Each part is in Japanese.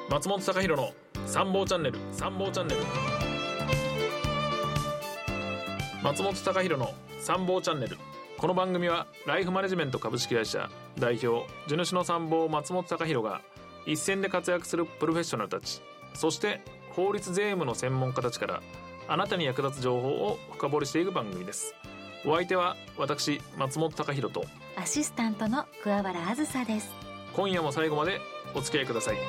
松本貴弘の参謀チャンネル。松本貴弘の参謀チャンネル。この番組はライフマネジメント株式会社代表地主の参謀松本貴弘が一線で活躍するプロフェッショナルたち、そして法律税務の専門家たちからあなたに役立つ情報を深掘りしていく番組です。お相手は私松本貴弘とアシスタントの桑原あずさです。 今夜も最後までお付き合いください。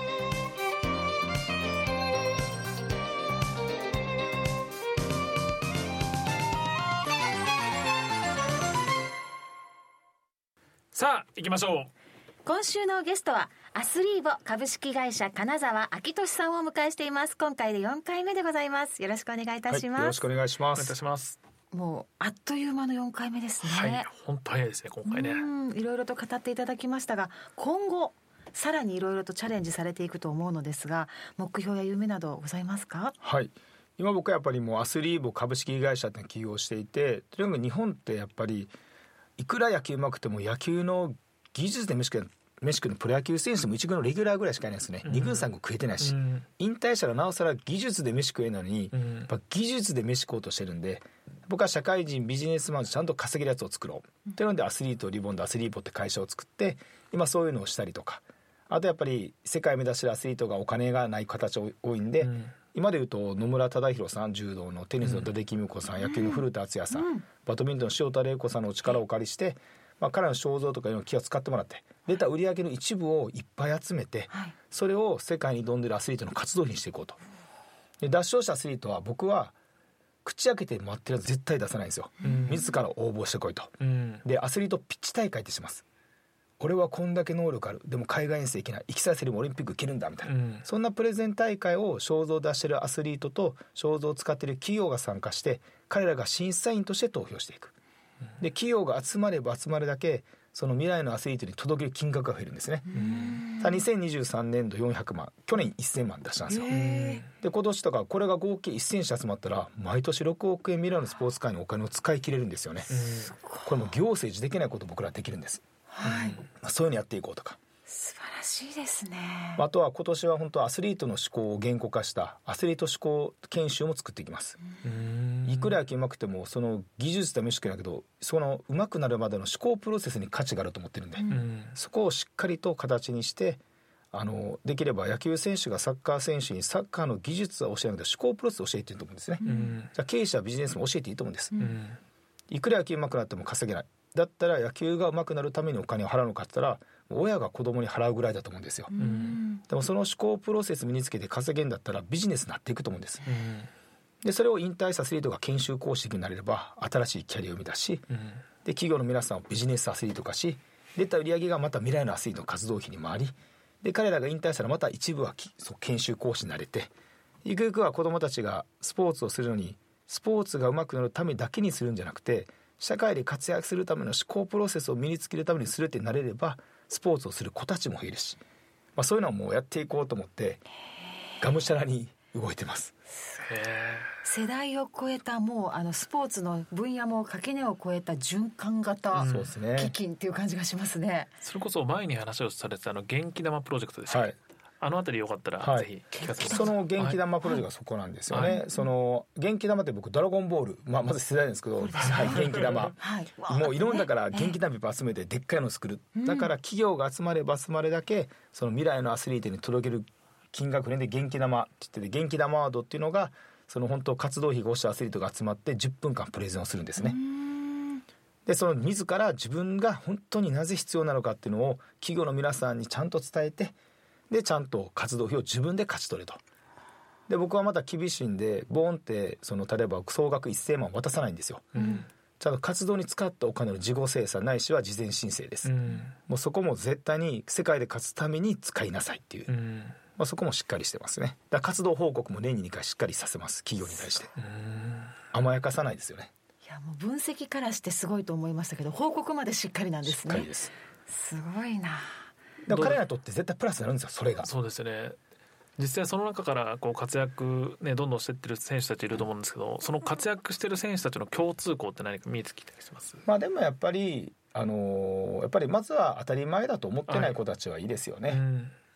さあ行きましょう。 今週のゲストはアスリーボ株式会社金沢明俊さんをお迎えしています。今回で4回目でございます。よろしくお願いいたします。 よろしくお願いしまお願いいたします。 もうあっという間の4回目ですね。 はい、本当早いですね今回ね。 いろいろと語っていただきましたが、今後さらにいろいろとチャレンジされていくと思うのですが、目標や夢などございますか？ はい、今僕はやっぱりもうアスリーボ株式会社って起業していて、とにかく日本ってやっぱりいくら野球うまくても野球の技術で飯食うのプロ野球選手でも1軍のレギュラーぐらいしかいないですね。2軍3軍食えてないし、引退したらなおさら技術で飯食えないのに、やっぱ技術で飯食おうとしてるんで、僕は社会人ビジネスマンとちゃんと稼げるやつを作ろうっていうのでアスリートリボンでアスリーボって会社を作って、今そういうのをしたりとか、あとやっぱり世界目指してるアスリートがお金がない形多いんで、今でいうと野村忠宏さん、柔道の、テニスの伊達公子さん、野球の古田敦也さん、バドミントンの塩田玲子さんの力をお借りして、彼らの肖像とかいうのを気を使ってもらって、出た売り上げの一部をいっぱい集めて、それを世界に挑んでるアスリートの活動費にしていこうと。で、脱賞したアスリートは僕は口開けて待ってるやつ絶対出さないんですよ。自ら応募してこいと。で、アスリートピッチ大会ってします。俺はこんだけ能力ある、でも海外遠征行けない、行きさえすればオリンピック行けるんだみたいな、そんなプレゼン大会を肖像を出してるアスリートと肖像を使ってる企業が参加して、彼らが審査員として投票していく。で、企業が集まれば集まるだけその未来のアスリートに届ける金額が増えるんですね。2023年度400万、去年1000万出したんですよ。で、今年とかこれが合計1000社集まったら毎年6億円未来のスポーツ界のお金を使い切れるんですよね。これも行政じできないこと僕らはできるんです。そういうのやっていこうとか。 素晴らしいですね。 あとは今年は本当アスリートの思考を言語化したアスリート思考研修も作っていきます。いくら野球うまくてもその技術でもしかないけど、そのうまくなるまでの思考プロセスに価値があると思ってるんで、そこをしっかりと形にして、できれば野球選手がサッカー選手にサッカーの技術は教えないけど思考プロセスを教えていると思うんですね。じゃあ経営者ビジネスも教えていいと思うんです。いくら野球うまくなっても稼げない、だったら野球がうまくなるためにお金を払うのかって言ったら親が子供に払うぐらいだと思うんですよ。でもその思考プロセス身につけて稼げんだったらビジネスになっていくと思うんです。で、それを引退したアスリートが研修講師になれれば新しいキャリアを生み出し、で企業の皆さんをビジネスアスリート化し、出た売り上げがまた未来のアスリートの活動費に回り、で彼らが引退したらまた一部は研修講師になれて、ゆくゆくは子どもたちがスポーツをするのにスポーツが上手くなるためだけにするんじゃなくて、社会で活躍するための思考プロセスを身につけるためにするってなれればスポーツをする子たちも増えるし、そういうのをもうやっていこうと思ってがむしゃらに動いてます。 世代を超えたもうスポーツの分野も垣根を越えた循環型基金っていう感じがしますね。 それこそ前に話をされてた元気玉プロジェクトでしたね。あのあたりよかったらぜひ聞かせてください。 その元気玉プロジェクトがそこなんですよね。その元気玉って僕ドラゴンボール、まず世代なんですけど、元気玉、もういろんなだから元気玉いっぱい集めてでっかいのを作る。だから企業が集まれば集まるだけその未来のアスリートに届ける金額で元気玉って言ってて、元気玉ワードっていうのがその本当活動費が欲しいアスリートが集まって10分間プレゼンをするんですね。で、その自ら自分が本当になぜ必要なのかっていうのを企業の皆さんにちゃんと伝えて、でちゃんと活動費を自分で勝ち取れと。で、僕はまた厳しいんでボーンって例えば総額1000万渡さないんですよ。ちゃんと活動に使ったお金の事後精査ないしは事前申請です。もうそこも絶対に世界で勝つために使いなさいっていう、そこもしっかりしてますね。だから活動報告も年に2回しっかりさせます。企業に対して甘やかさないですよね。 いや、もう分析からしてすごいと思いましたけど、報告までしっかりなんですね。 しっかりです。 すごいな。 でも彼らにとって絶対プラスになるんですよ、それが。 そうですよね。実際その中から活躍、どんどんしてってる選手たちいると思うんですけど、その活躍してる選手たちの共通項って何か見えてきたりします？ でもやっぱりまずは当たり前だと思ってない子たちはいいですよね。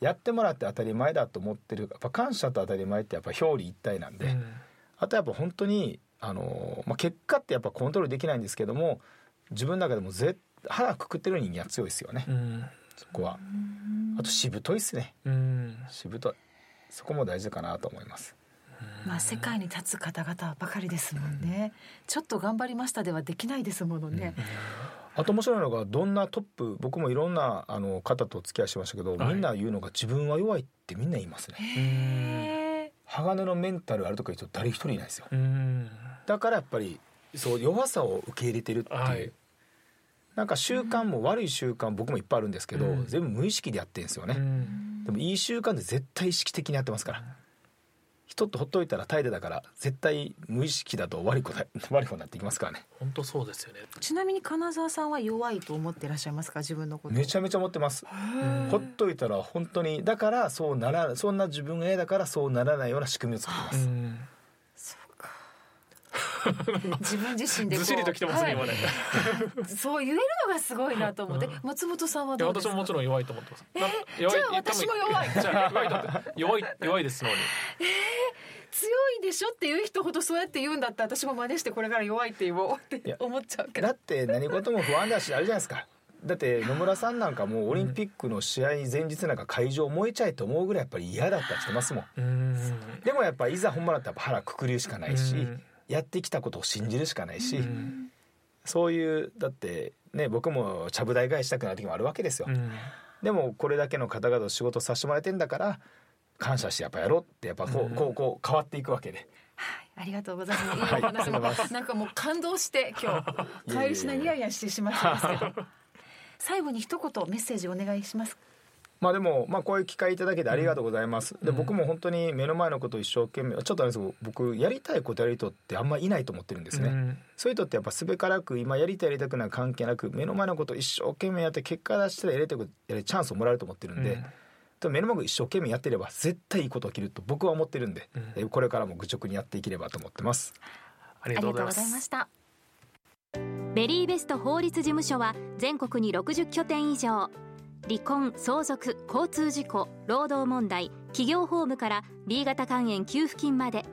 やってもらって当たり前だと思ってる、やっぱ感謝と当たり前ってやっぱ表裏一体なんで、あとやっぱ本当に結果ってやっぱコントロールできないんですけども、自分の中でも腹くくってる人間は強いですよね、そこは。あとしぶといですね、しぶとい、そこも大事かなと思います。 世界に立つ方々ばかりですもんね、ちょっと頑張りましたではできないですものね、 あと面白いのが、どんなトップ、僕もいろんな方とお付き合いしましたけど、みんな言うのが自分は弱いってみんな言いますね。鋼のメンタルあるとか言うと誰一人いないですよ。だからやっぱりそう弱さを受け入れてるっていう、なんか習慣も悪い習慣僕もいっぱいあるんですけど、全部無意識でやってるんですよね。でもいい習慣で絶対意識的にやってますから。人ってほっといたら怠惰だから、絶対無意識だと悪い方になっていきますからね。 本当そうですよね。 ちなみに金沢さんは弱いと思ってらっしゃいますか、自分のこと。 めちゃめちゃ思ってます。ほっといたら本当に、だからそんな自分が嫌だからそうならないような仕組みを作ります。 そうか自分自身でずしりときてますね、今ねそう言えるのがすごいなと思って。松本さんはどうですか。 私ももちろん弱いと思ってます。 じゃあ私も弱いじゃあ弱いですのに強いでしょっていう人ほどそうやって言うんだったら、私も真似してこれから弱いって言おうって思っちゃうけど。 だって何事も不安だしあるじゃないですか。だって野村さんなんかもオリンピックの試合前日なんか会場燃えちゃえと思うぐらいやっぱり嫌だったって言ってますもん。でもやっぱいざ本番だったら腹くくるしかないし、やってきたことを信じるしかないし、そういうだってね、僕もちゃぶ台返したくなる時もあるわけですよ。でもこれだけの方々と仕事させてもらえてんだから感謝してやっぱやろうってやっぱこう変わっていくわけで。 ありがとうございます。いいお話も、なんかもう感動して今日帰りしなニヤニヤしてしまったんですけど最後に一言メッセージお願いします。 でもこういう機会いただけてありがとうございます。で僕も本当に目の前のことを一生懸命、ちょっとあれですけど僕やりたいことやる人ってあんまいないと思ってるんですね。そういう人ってやっぱすべからく今やりたいやりたくない関係なく目の前のことを一生懸命やって結果出したらやりたいことやるチャンスをもらえると思ってるんで、目の前を一生懸命やってれば絶対いいこと起きると僕は思ってるんで、これからも愚直にやっていければと思ってます。 ありがとうございました。 ベリーベスト法律事務所は全国に60拠点以上、離婚、相続、交通事故、労働問題、企業法務から B 型肝炎給付金まで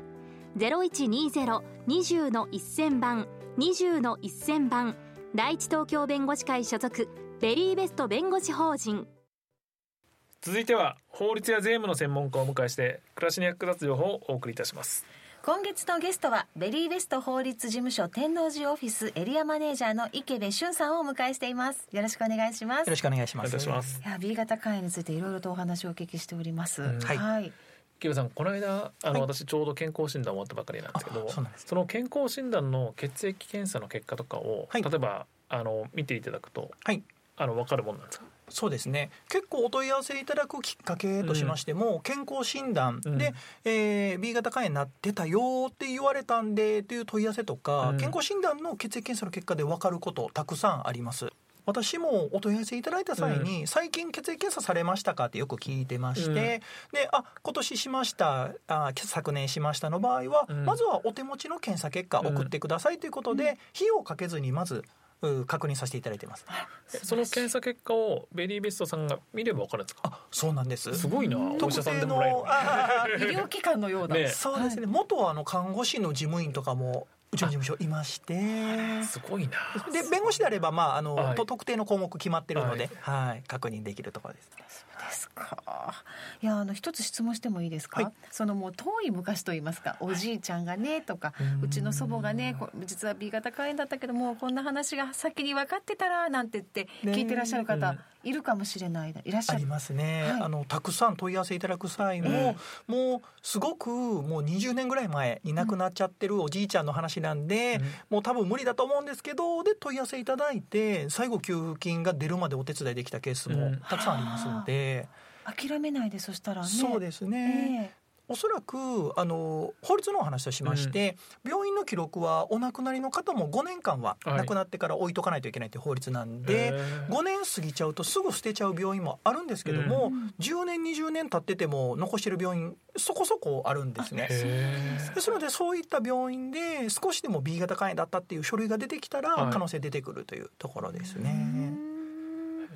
0120-20-1000 番 20-1000 番、第一東京弁護士会所属ベリーベスト弁護士法人。 続いては法律や税務の専門家をお迎えして暮らしに役立つ情報をお送りいたします。 今月のゲストはベリーベスト法律事務所天王寺オフィスエリアマネージャーの池部俊さんをお迎えしています。よろしくお願いします。 よろしくお願いします。 いや B 型肝炎についていろいろとお話をお聞きしております。 はい。池部さん、この間私ちょうど健康診断終わったばかりなんですけど、その健康診断の血液検査の結果とかを、例えば見ていただくと、分かるものなんですか。 そうですね、結構お問い合わせいただくきっかけとしましても、健康診断で、B 型肝炎になってたよって言われたんでという問い合わせとか、健康診断の血液検査の結果で分かることたくさんあります。私もお問い合わせいただいた際に、最近血液検査されましたかってよく聞いてまして、で今年しました、昨年しましたの場合は、まずはお手持ちの検査結果送ってくださいということで、費用をかけずにまず確認させていただいています。 その検査結果をベリーベストさんが見れば分かるんですか。 そうなんです。 すごいな、お医者さんでもらえる医療機関のような、 そうですね、元看護師の事務員とかもうちの事務所いまして、 すごいな。 で弁護士であれば、特定の項目決まってるので、確認できるところです。 そうですか。いや一つ質問してもいいですか。そのもう遠い昔といいますか、おじいちゃんがねとか、うちの祖母がね実は B 型肝炎だったけどもこんな話が先に分かってたらなんて言って聞いてらっしゃる方いるかもしれない、いらっしゃる。 ありますね、たくさん問い合わせいただく際も、もうすごくもう20年ぐらい前に亡くなっちゃってるおじいちゃんの話なんで、もう多分無理だと思うんですけど、で問い合わせいただいて最後給付金が出るまでお手伝いできたケースもたくさんありますので、 諦めないで、そしたらね。 そうですね、おそらく法律のお話としまして、病院の記録はお亡くなりの方も5年間は亡くなってから置いとかないといけないという法律なんで、5年過ぎちゃうとすぐ捨てちゃう病院もあるんですけども、10年20年経ってても残してる病院そこそこあるんですね。ですのでそういった病院で少しでも B 型肝炎だったっていう書類が出てきたら可能性出てくるというところですね。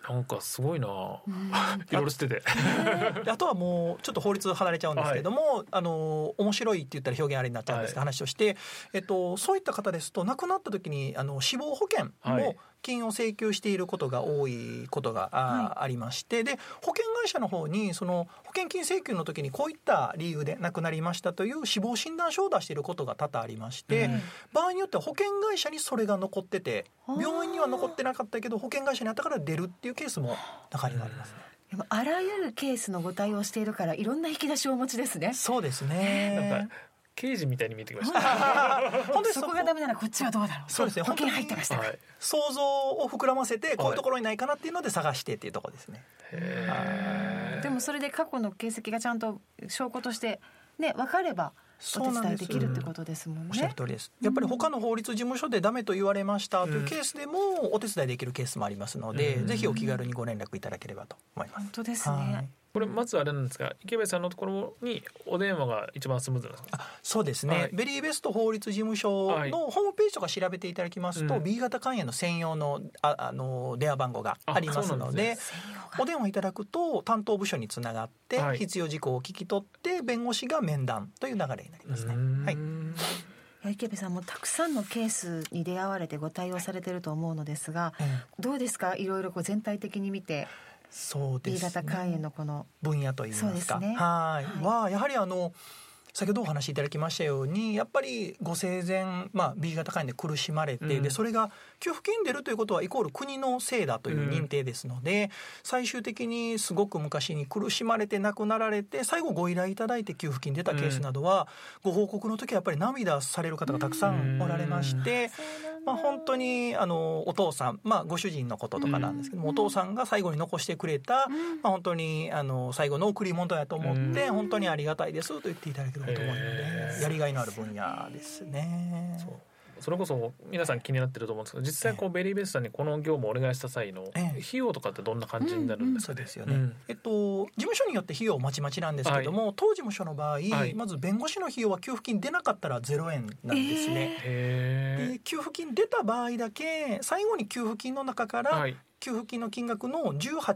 なんかすごいな、いろいろ知っててあとはもうちょっと法律離れちゃうんですけども、面白いって言ったら表現あれになっちゃうんですが、話をして、そういった方ですと亡くなった時に死亡保険も金を請求していることが多いことがありまして、で保険会社の方にその保険金請求の時にこういった理由で亡くなりましたという死亡診断書を出していることが多々ありまして、場合によっては保険会社にそれが残ってて病院には残ってなかったけど保険会社にあったから出るっていうケースも中にはありますね。 でもあらゆるケースのご対応しているからいろんな引き出しをお持ちですね。 そうですね。 なんか刑事みたいに見えてきました本当にそこがダメならこっちはどうだろう。 そうですね。 保険入ってましたから、 想像を膨らませてこういうところにないかなっていうので探してっていうところですね。 でもそれで過去の形跡がちゃんと証拠としてね分かればお手伝いできるってことですもんね。 おっしゃる通りです。やっぱり他の法律事務所でダメと言われましたというケースでもお手伝いできるケースもありますので、ぜひお気軽にご連絡いただければと思います。 本当ですね。 これまずあれなんですが、池部さんのところにお電話が一番スムーズなんですか？ そうですね、ベリーベスト法律事務所のホームページとか調べていただきますと、B 型肝炎の専用の電話番号がありますので、お電話いただくと担当部署につながって、必要事項を聞き取って弁護士が面談という流れになりますね。 池部さんもたくさんのケースに出会われてご対応されていると思うのですが、どうですか、いろいろ全体的に見て。 そうですね、 B 型肝炎のこの分野といいますか、 ね、 はやはり先ほどお話しいただきましたように、やっぱりご生前、B 型肝炎で苦しまれて、でそれが給付金出るということはイコール国のせいだという認定ですので、最終的にすごく昔に苦しまれて亡くなられて最後ご依頼いただいて給付金出たケースなどは、ご報告の時はやっぱり涙される方がたくさんおられまして、本当にお父さん、ご主人のこととかなんですけども、お父さんが最後に残してくれた、本当に最後の贈り物やと思って本当にありがたいですと言っていただけると思うので、やりがいのある分野ですね。 それこそ皆さん気になってると思うんですけど、実際ベリーベストさんにこの業務をお願いした際の費用とかってどんな感じになるんですか？ そうですよね、事務所によって費用まちまちなんですけども、当事務所の場合、まず弁護士の費用は給付金出なかったら0円なんですね。で給付金出た場合だけ最後に給付金の中から給付金の金額の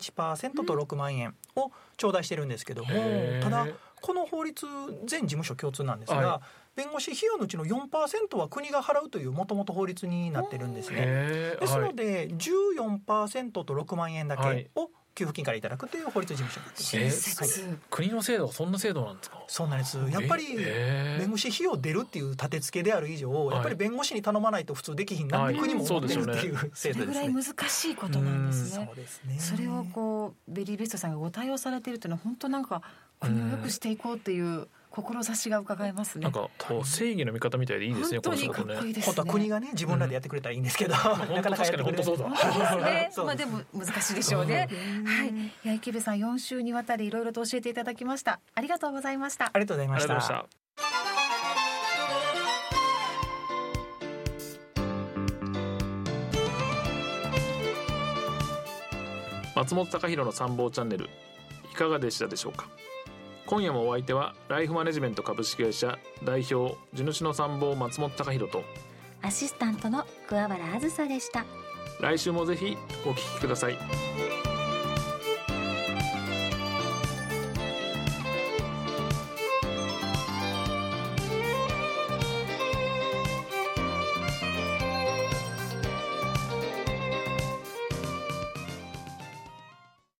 18% と6万円を頂戴してるんですけども、ただこの法律全事務所共通なんですが、弁護士費用のうちの 4% は国が払うというもともと法律になってるんですね。ですので 14% と6万円だけを給付金からいただくという法律事務所なんです。 国の制度はそんな制度なんですか？ そうなんです。やっぱり弁護士費用出るっていう立て付けである以上、やっぱり弁護士に頼まないと普通できひんなって国も思ってるっていう制度ですね。 それぐらい難しいことなんですね。 そうですね。 それをベリーベストさんがご対応されているというのは本当なんか国を良くしていこうっていう志が伺えますね。 なんか正義の味方みたいでいいですね。 本当にかっこいいですね。 本当は国がね自分らでやってくれたらいいんですけど、なかなかやってくれない。 そうだ。 でも難しいでしょうね。はい。池部さん4週にわたりいろいろと教えていただきました。ありがとうございました。 ありがとうございました。 松本貴弘の参謀チャンネル、いかがでしたでしょうか？今夜もお相手はライフマネジメント株式会社代表地主の参謀松本貴弘とアシスタントの桑原あずさでした。 来週もぜひお聞きください。